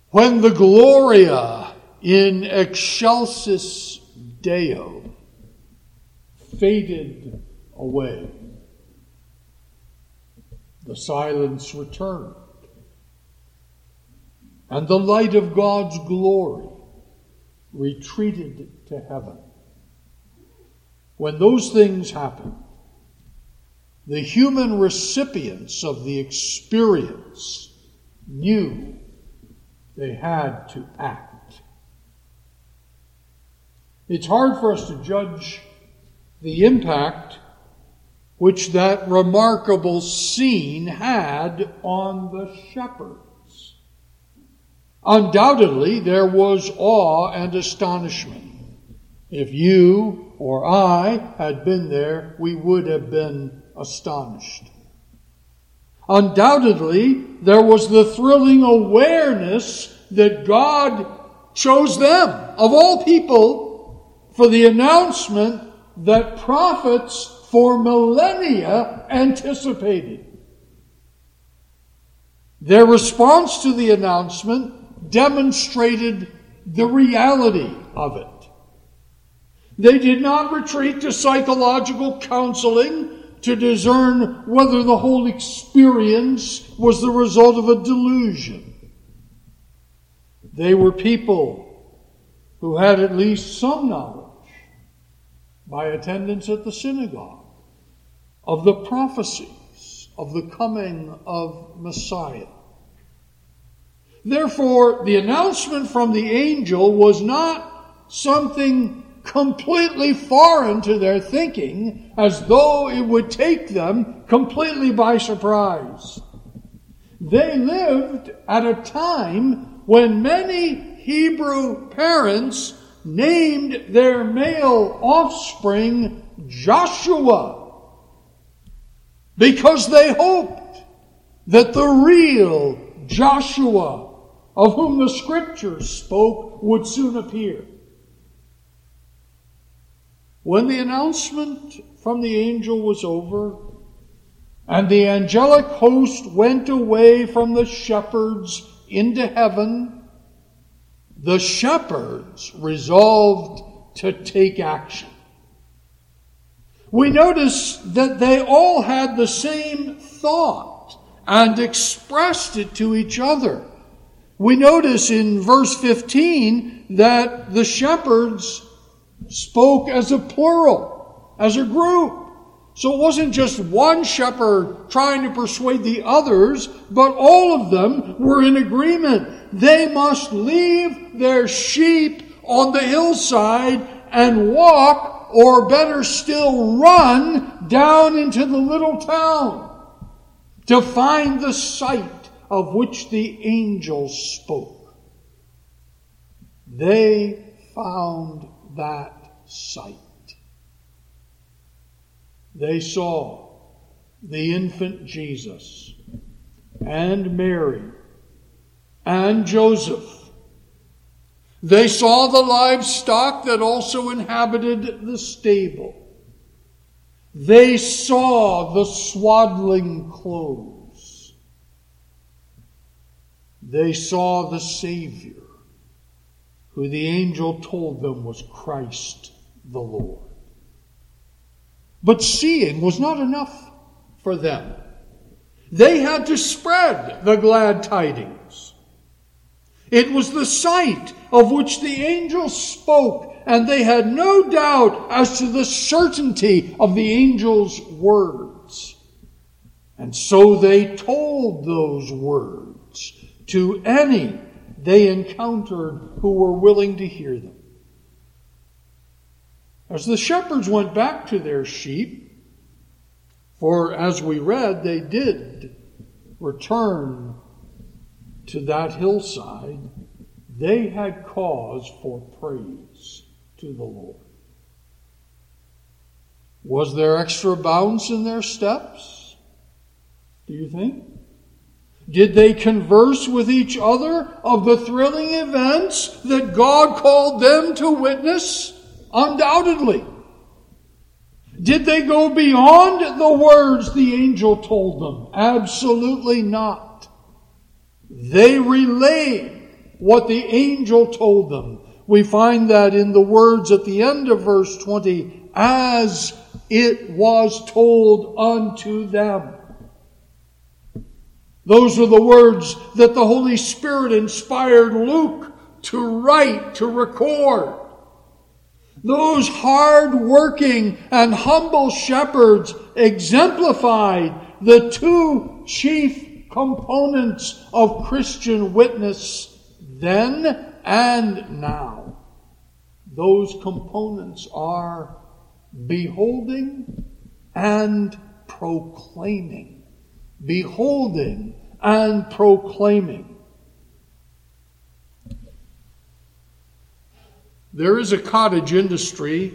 When the Gloria in Excelsis Deo faded away, the silence returned, and the light of God's glory retreated to heaven. When those things happened, the human recipients of the experience knew they had to act. It's hard for us to judge the impact which that remarkable scene had on the shepherds. Undoubtedly, there was awe and astonishment. If you or I had been there, we would have been astonished. Undoubtedly, there was the thrilling awareness that God chose them, of all people, for the announcement that prophets for millennia anticipated. Their response to the announcement demonstrated the reality of it. They did not retreat to psychological counseling to discern whether the whole experience was the result of a delusion. They were people who had at least some knowledge, by attendance at the synagogue, of the prophecies of the coming of Messiah. Therefore, the announcement from the angel was not something completely foreign to their thinking, as though it would take them completely by surprise. They lived at a time when many Hebrew parents named their male offspring Joshua, because they hoped that the real Joshua, of whom the Scriptures spoke, would soon appear. When the announcement from the angel was over, and the angelic host went away from the shepherds into heaven, the shepherds resolved to take action. We notice that they all had the same thought and expressed it to each other. We notice in verse 15 that the shepherds spoke as a plural, as a group. So it wasn't just one shepherd trying to persuade the others, but all of them were in agreement. They must leave their sheep on the hillside and walk, or better still, run down into the little town to find the site of which the angel spoke. They found that sight. They saw the infant Jesus and Mary and Joseph. They saw the livestock that also inhabited the stable. They saw the swaddling clothes. They saw the Savior, who the angel told them was Christ the Lord. But seeing was not enough for them. They had to spread the glad tidings. It was the sight of which the angel spoke, and they had no doubt as to the certainty of the angel's words. And so they told those words to any they encountered who were willing to hear them. As the shepherds went back to their sheep, for as we read, they did return to that hillside, they had cause for praise to the Lord. Was there extra bounce in their steps? Do you think? Did they converse with each other of the thrilling events that God called them to witness? Undoubtedly. Did they go beyond the words the angel told them? Absolutely not. They relayed what the angel told them. We find that in the words at the end of verse 20, as it was told unto them. Those are the words that the Holy Spirit inspired Luke to write, to record. Those hard-working and humble shepherds exemplified the two chief components of Christian witness then and now. Those components are beholding and proclaiming. Beholding and proclaiming. There is a cottage industry,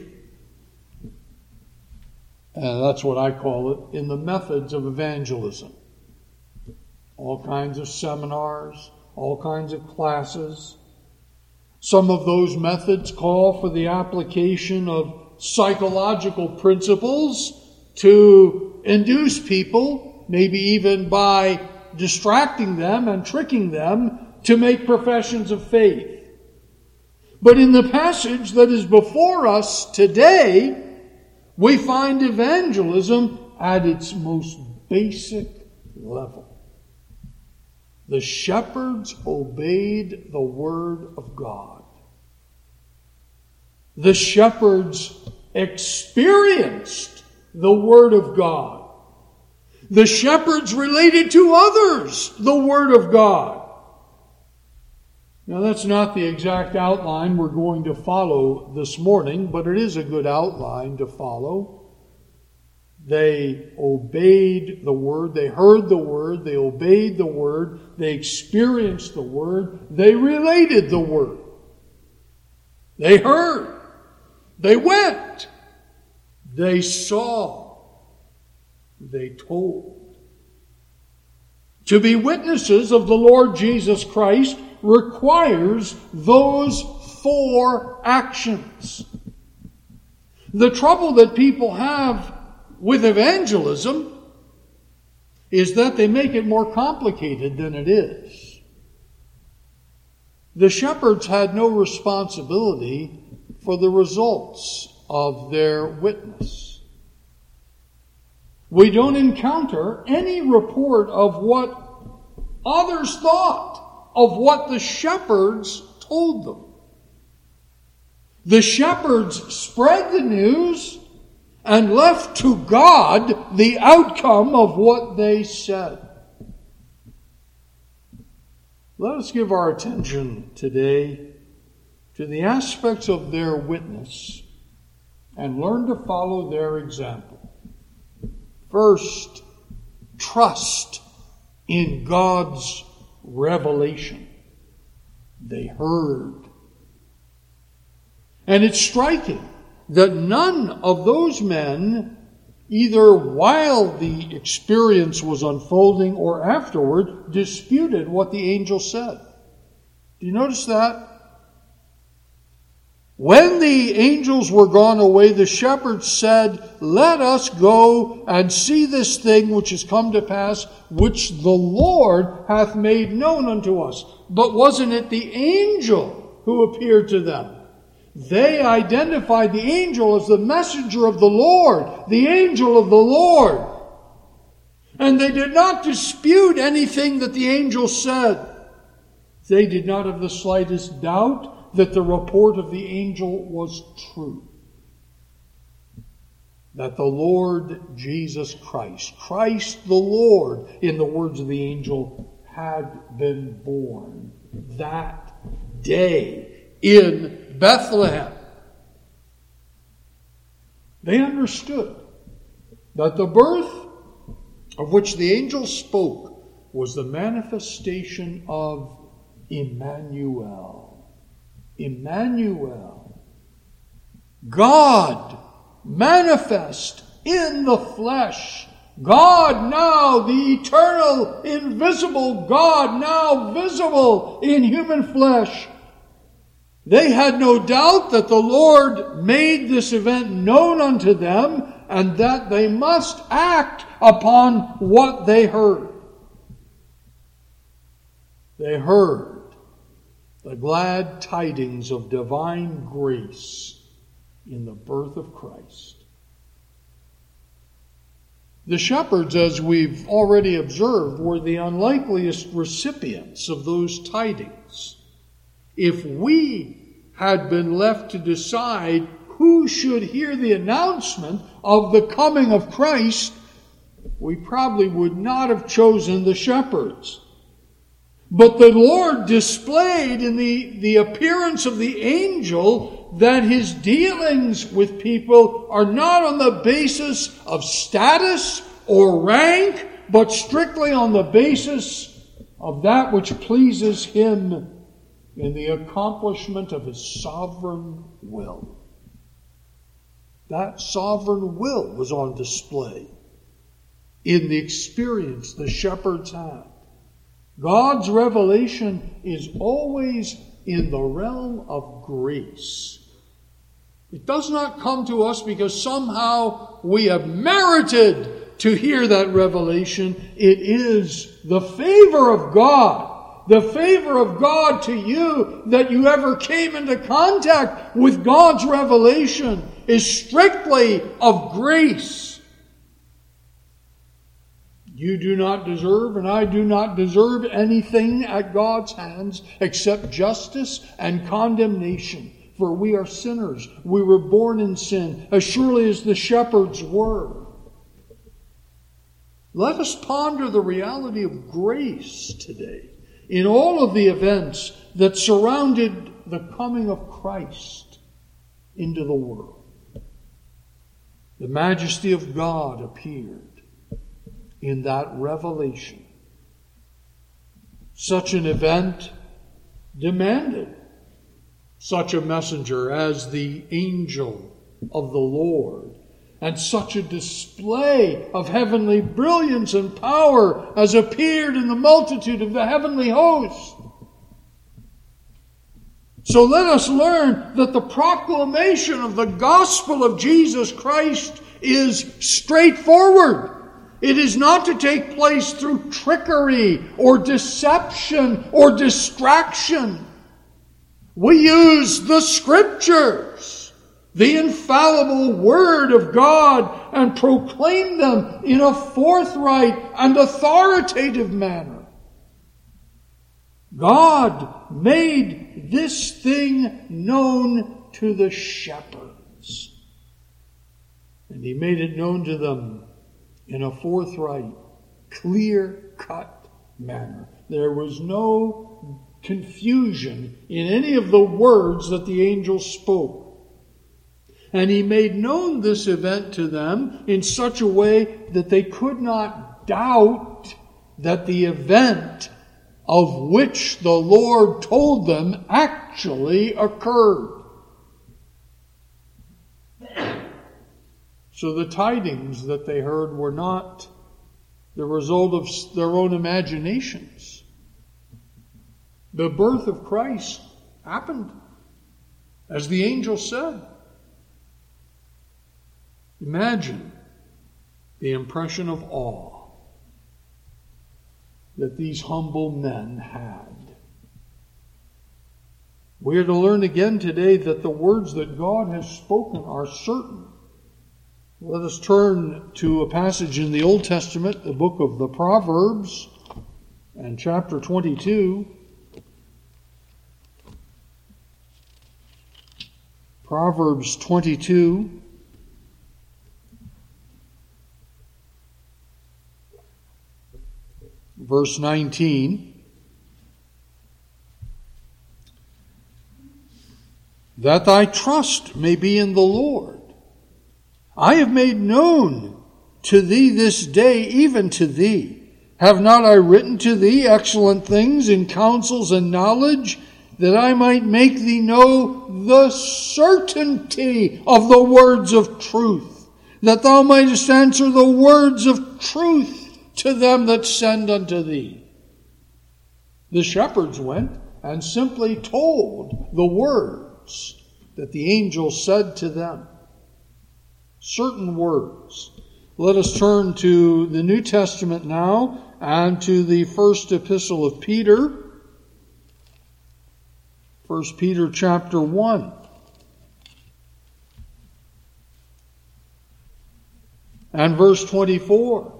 and that's what I call it, in the methods of evangelism. All kinds of seminars, all kinds of classes. Some of those methods call for the application of psychological principles to induce people, maybe even by distracting them and tricking them, to make professions of faith. But in the passage that is before us today, we find evangelism at its most basic level. The shepherds obeyed the word of God. The shepherds experienced the word of God. The shepherds related to others the word of God. Now, that's not the exact outline we're going to follow this morning, but it is a good outline to follow. They obeyed the word, they heard the word, they obeyed the word, they experienced the word, they related the word. They heard, they went, they saw, they told. To be witnesses of the Lord Jesus Christ requires those four actions. The trouble that people have with evangelism is that they make it more complicated than it is. The shepherds had no responsibility for the results of their witness. We don't encounter any report of what others thought of what the shepherds told them. The shepherds spread the news and left to God the outcome of what they said. Let us give our attention today to the aspects of their witness and learn to follow their example. First, trust in God's revelation. They heard. And it's striking that none of those men, either while the experience was unfolding or afterward, disputed what the angel said. Do you notice that? When the angels were gone away, the shepherds said, "Let us go and see this thing which is come to pass, which the Lord hath made known unto us." But wasn't it the angel who appeared to them? They identified the angel as the messenger of the Lord, the angel of the Lord. And they did not dispute anything that the angel said. They did not have the slightest doubt that the report of the angel was true. That the Lord Jesus Christ, Christ the Lord, in the words of the angel, had been born that day in Bethlehem. They understood that the birth of which the angel spoke was the manifestation of Emmanuel. Emmanuel. God manifest in the flesh. God now, the eternal, invisible God, now visible in human flesh. They had no doubt that the Lord made this event known unto them and that they must act upon what they heard. They heard the glad tidings of divine grace in the birth of Christ. The shepherds, as we've already observed, were the unlikeliest recipients of those tidings. If we had been left to decide who should hear the announcement of the coming of Christ, we probably would not have chosen the shepherds. But the Lord displayed in the appearance of the angel that his dealings with people are not on the basis of status or rank, but strictly on the basis of that which pleases him in the accomplishment of his sovereign will. That sovereign will was on display in the experience the shepherds had. God's revelation is always in the realm of grace. It does not come to us because somehow we have merited to hear that revelation. It is the favor of God. The favor of God to you that you ever came into contact with God's revelation is strictly of grace. You do not deserve, and I do not deserve anything at God's hands except justice and condemnation. For we are sinners. We were born in sin, as surely as the shepherds were. Let us ponder the reality of grace today in all of the events that surrounded the coming of Christ into the world. The majesty of God appeared in that revelation. Such an event demanded such a messenger as the angel of the Lord, and such a display of heavenly brilliance and power as appeared in the multitude of the heavenly host. So let us learn that the proclamation of the gospel of Jesus Christ is straightforward. It is not to take place through trickery or deception or distraction. We use the Scriptures, the infallible Word of God, and proclaim them in a forthright and authoritative manner. God made this thing known to the shepherds, and He made it known to them in a forthright, clear-cut manner. There was no confusion in any of the words that the angel spoke. And he made known this event to them in such a way that they could not doubt that the event of which the Lord told them actually occurred. So the tidings that they heard were not the result of their own imaginations. The birth of Christ happened, as the angel said. Imagine the impression of awe that these humble men had. We are to learn again today that the words that God has spoken are certain. Let us turn to a passage in the Old Testament, the book of the Proverbs, and chapter 22. Proverbs 22. Verse 19. That thy trust may be in the Lord. I have made known to thee this day, even to thee. Have not I written to thee excellent things in counsels and knowledge, that I might make thee know the certainty of the words of truth, that thou mightest answer the words of truth to them that send unto thee. The shepherds went and simply told the words that the angel said to them. Certain words. Let us turn to the New Testament now and to the first epistle of Peter. 1 Peter chapter 1. And verse 24.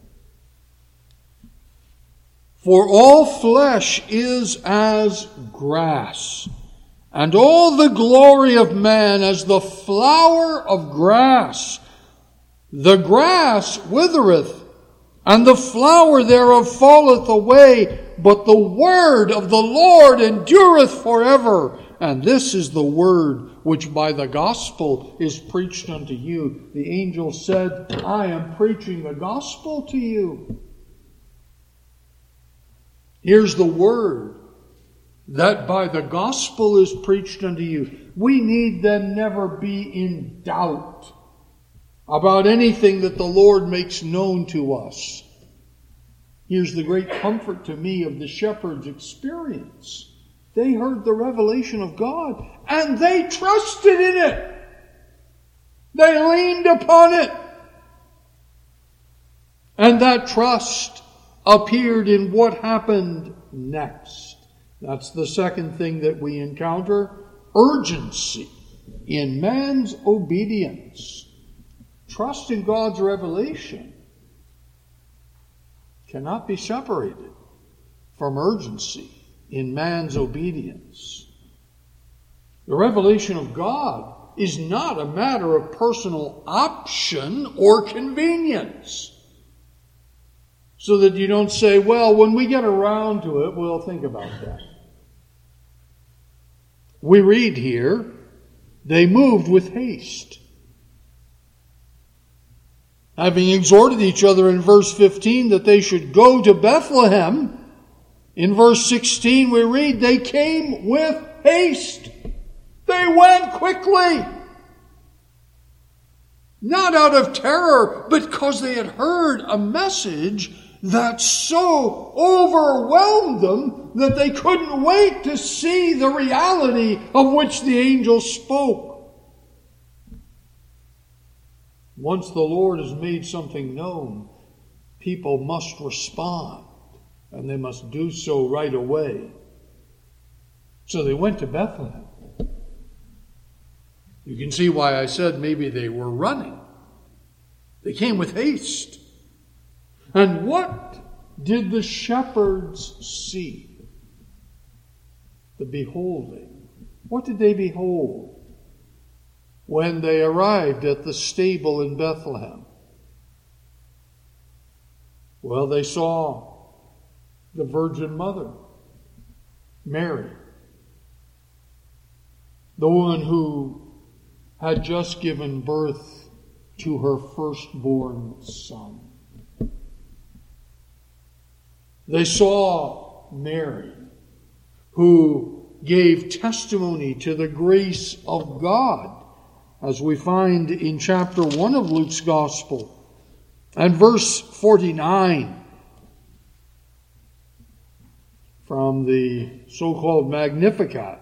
For all flesh is as grass, and all the glory of man as the flower of grass. The grass withereth, and the flower thereof falleth away, but the word of the Lord endureth forever. And this is the word which by the gospel is preached unto you. The angel said, I am preaching the gospel to you. Here's the word that by the gospel is preached unto you. We need then never be in doubt about anything that the Lord makes known to us. Here's the great comfort to me of the shepherds' experience. They heard the revelation of God and they trusted in it. They leaned upon it. And that trust appeared in what happened next. That's the second thing that we encounter. Urgency in man's obedience. Trust in God's revelation cannot be separated from urgency in man's obedience. The revelation of God is not a matter of personal option or convenience. So that you don't say, well, when we get around to it, we'll think about that. We read here, they moved with haste. Having exhorted each other in verse 15 that they should go to Bethlehem, in verse 16 we read, they came with haste. They went quickly. Not out of terror, but because they had heard a message that so overwhelmed them that they couldn't wait to see the reality of which the angel spoke. Once the Lord has made something known, people must respond, and they must do so right away. So they went to Bethlehem. You can see why I said maybe they were running. They came with haste. And what did the shepherds see? The beholding. What did they behold when they arrived at the stable in Bethlehem? Well, they saw the Virgin Mother, Mary, the woman who had just given birth to her firstborn son. They saw Mary, who gave testimony to the grace of God, as we find in chapter 1 of Luke's Gospel. And verse 49, from the so-called Magnificat.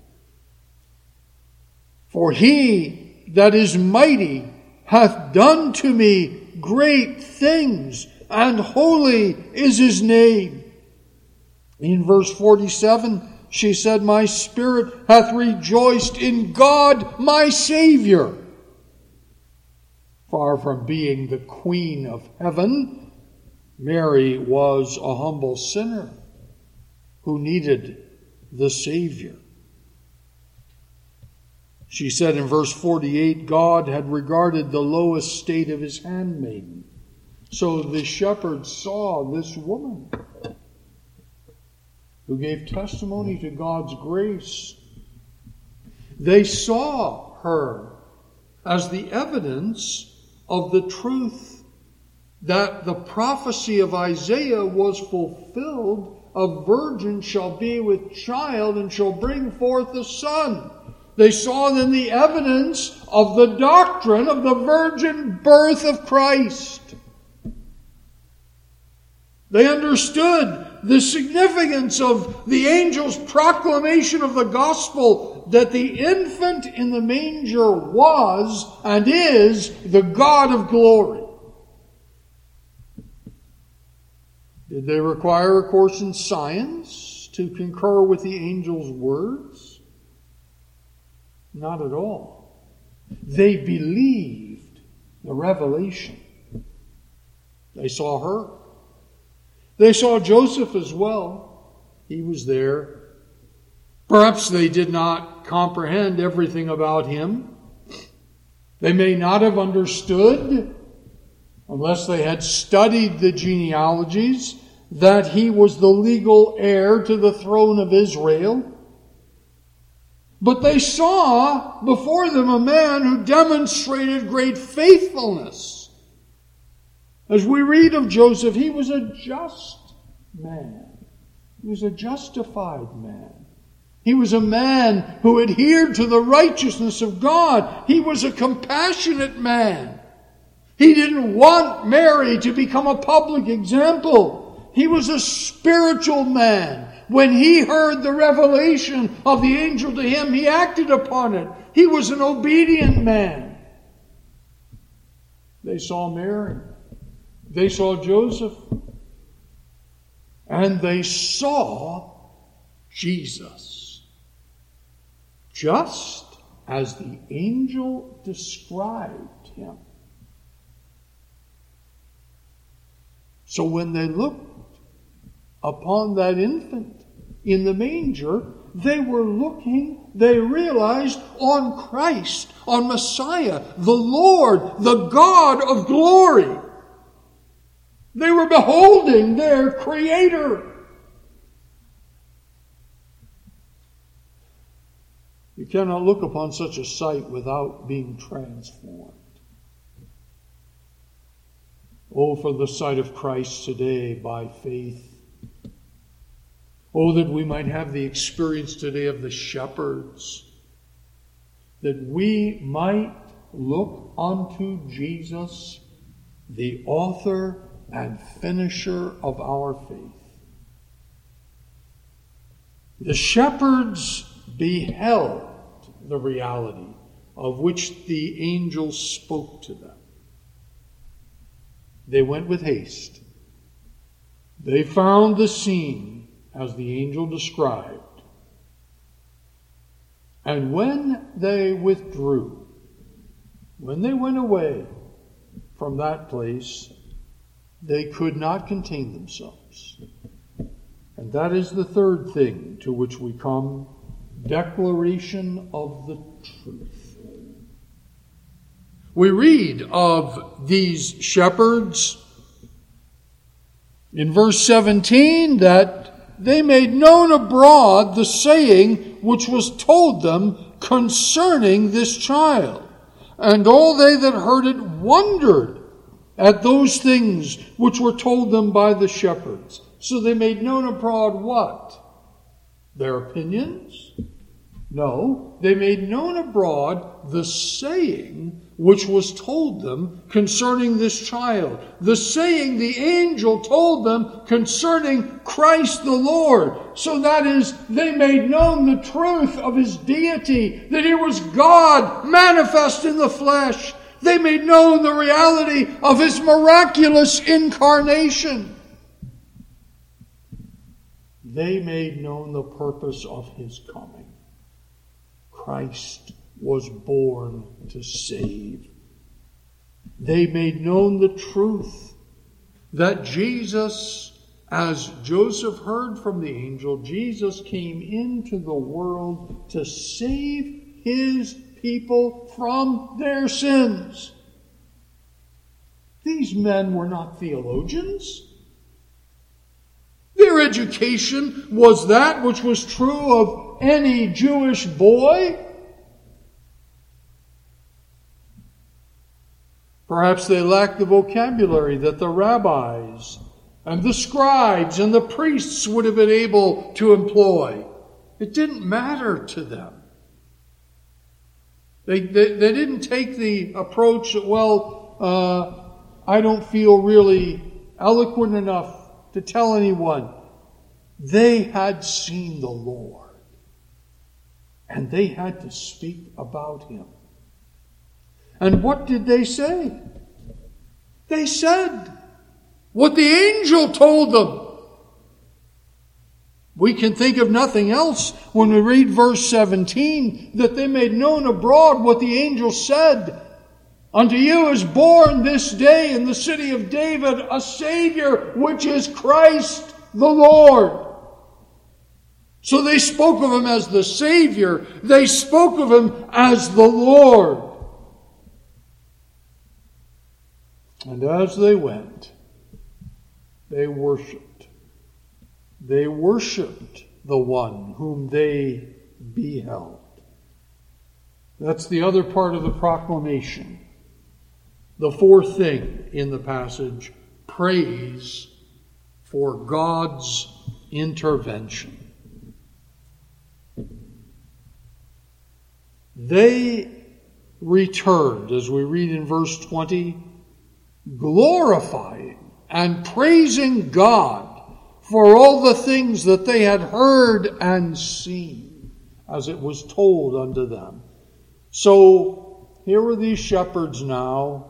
For he that is mighty hath done to me great things, and holy is his name. In verse 47, she said, my spirit hath rejoiced in God my Savior. Far from being the queen of heaven, Mary was a humble sinner who needed the Savior. She said in verse 48, God had regarded the low estate of his handmaiden. So the shepherds saw this woman who gave testimony to God's grace. They saw her as the evidence of the truth that the prophecy of Isaiah was fulfilled. A virgin shall be with child and shall bring forth a son. They saw then the evidence of the doctrine of the virgin birth of Christ. They understood the significance of the angel's proclamation of the gospel that the infant in the manger was and is the God of glory. Did they require a course in science to concur with the angel's words? Not at all. They believed the revelation. They saw her. They saw Joseph as well. He was there. Perhaps they did not comprehend everything about him. They may not have understood, unless they had studied the genealogies, that he was the legal heir to the throne of Israel. But they saw before them a man who demonstrated great faithfulness. As we read of Joseph, he was a just man. He was a justified man. He was a man who adhered to the righteousness of God. He was a compassionate man. He didn't want Mary to become a public example. He was a spiritual man. When he heard the revelation of the angel to him, he acted upon it. He was an obedient man. They saw Mary. They saw Joseph. And they saw Jesus. Just as the angel described him. So when they looked upon that infant in the manger, they realized on Christ, on Messiah, the Lord, the God of glory. They were beholding their Creator. You cannot look upon such a sight without being transformed. Oh, for the sight of Christ today by faith. Oh, that we might have the experience today of the shepherds. That we might look unto Jesus, the author and finisher of our faith. The shepherds beheld the reality of which the angel spoke to them. They went with haste. They found the scene as the angel described. And when they withdrew, when they went away from that place, they could not contain themselves. And that is the third thing to which we come, declaration of the truth. We read of these shepherds in verse 17 that they made known abroad the saying which was told them concerning this child. And all they that heard it wondered at those things which were told them by the shepherds. So they made known abroad what? Their opinions? No, they made known abroad the saying which was told them concerning this child. The saying the angel told them concerning Christ the Lord. So that is, they made known the truth of his deity, that he was God manifest in the flesh. They made known the reality of his miraculous incarnation. They made known the purpose of his coming. Christ was born to save. They made known the truth that Jesus, as Joseph heard from the angel, Jesus came into the world to save his people from their sins. These men were not theologians. Their education was that which was true of any Jewish boy. Perhaps they lacked the vocabulary that the rabbis and the scribes and the priests would have been able to employ. It didn't matter to them. They didn't take the approach that, I don't feel really eloquent enough to tell anyone. They had seen the Lord, and they had to speak about him. And what did they say? They said what the angel told them. We can think of nothing else when we read verse 17, that they made known abroad what the angel said. Unto you is born this day in the city of David a Savior, which is Christ the Lord. So they spoke of him as the Savior. They spoke of him as the Lord. And as they went, they worshipped. They worshipped the one whom they beheld. That's the other part of the proclamation. The fourth thing in the passage, praise for God's intervention. They returned, as we read in verse 20, glorifying and praising God for all the things that they had heard and seen, as it was told unto them. So here were these shepherds now.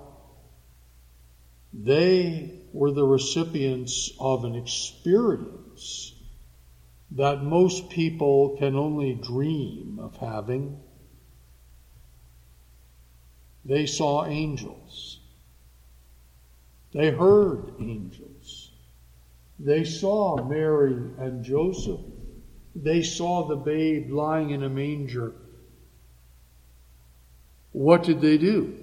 They were the recipients of an experience that most people can only dream of having. They saw angels. They heard angels. They saw Mary and Joseph. They saw the babe lying in a manger. What did they do?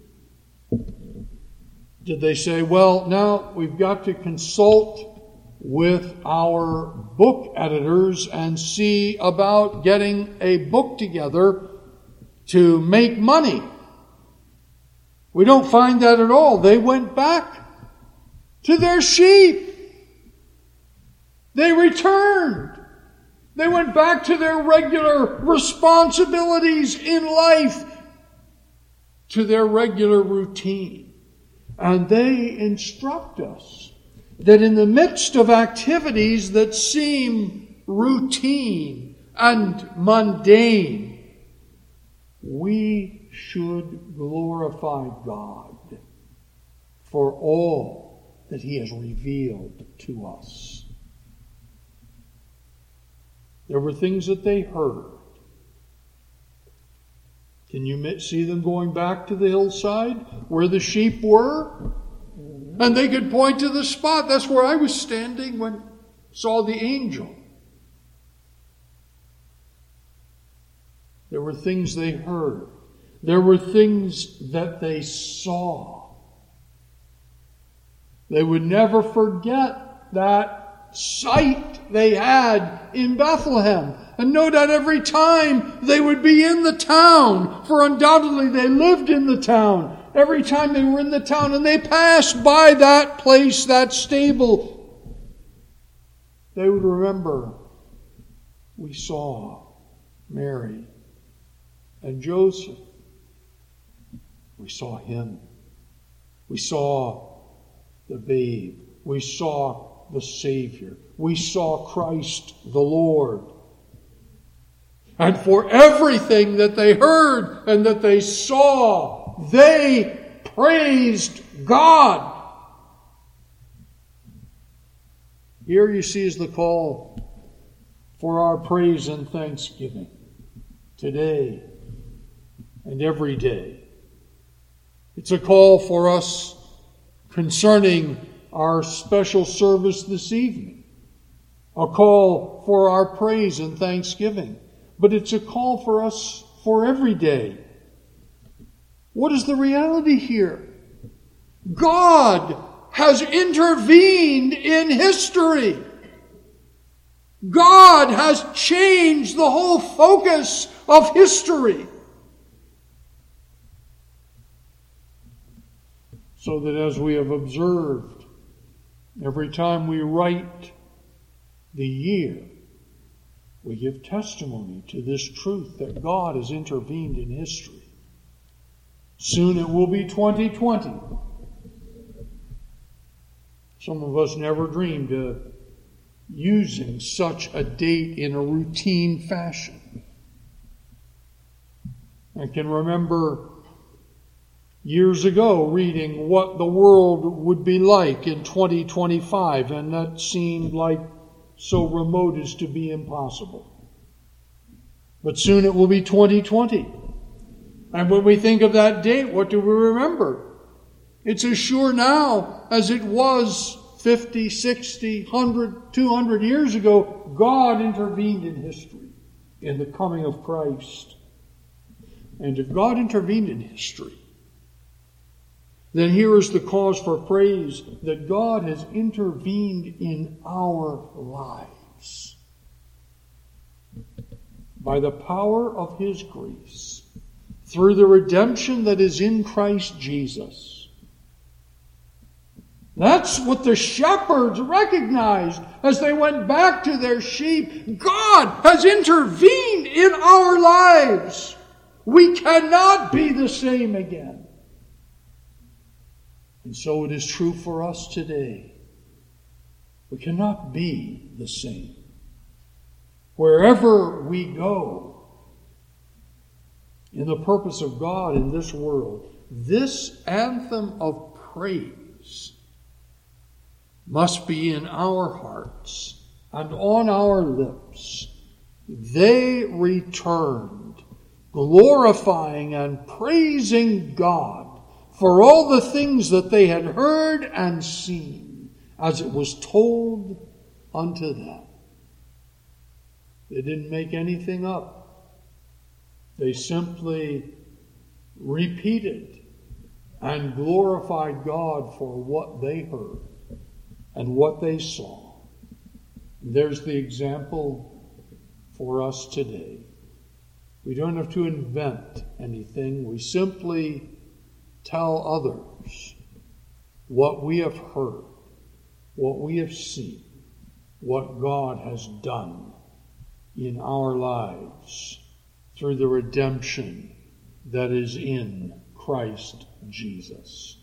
Did they say, well, now we've got to consult with our book editors and see about getting a book together to make money? We don't find that at all. They went back to their sheep. They returned. They went back to their regular responsibilities in life, to their regular routine. And they instruct us that in the midst of activities that seem routine and mundane, we should glorify God for all that He has revealed to us. There were things that they heard. Can you see them going back to the hillside where the sheep were? And they could point to the spot. That's where I was standing when I saw the angel. There were things they heard. There were things that they saw. They would never forget that sight they had in Bethlehem. And no doubt every time they would be in the town, for undoubtedly they lived in the town. Every time they were in the town and they passed by that place, that stable, they would remember, we saw Mary and Joseph. We saw him. We saw the babe. We saw the Savior. We saw Christ the Lord. And for everything that they heard and that they saw, they praised God. Here you see is the call for our praise and thanksgiving today and every day. It's a call for us concerning our special service this evening. A call for our praise and thanksgiving. But it's a call for us for every day. What is the reality here? God has intervened in history. God has changed the whole focus of history. So that as we have observed, every time we write the year, we give testimony to this truth that God has intervened in history. Soon it will be 2020. Some of us never dreamed of using such a date in a routine fashion. I can remember years ago reading what the world would be like in 2025, and that seemed like so remote as to be impossible. But soon it will be 2020. And when we think of that date, what do we remember? It's as sure now as it was 50, 60, 100, 200 years ago. God intervened in history in the coming of Christ. And if God intervened in history, then here is the cause for praise, that God has intervened in our lives. By the power of His grace, through the redemption that is in Christ Jesus. That's what the shepherds recognized as they went back to their sheep. God has intervened in our lives. We cannot be the same again. And so it is true for us today. We cannot be the same. Wherever we go, in the purpose of God in this world, this anthem of praise must be in our hearts and on our lips. They returned, glorifying and praising God for all the things that they had heard and seen, as it was told unto them. They didn't make anything up. They simply repeated and glorified God for what they heard and what they saw. There's the example for us today. We don't have to invent anything. We simply tell others what we have heard, what we have seen, what God has done in our lives through the redemption that is in Christ Jesus.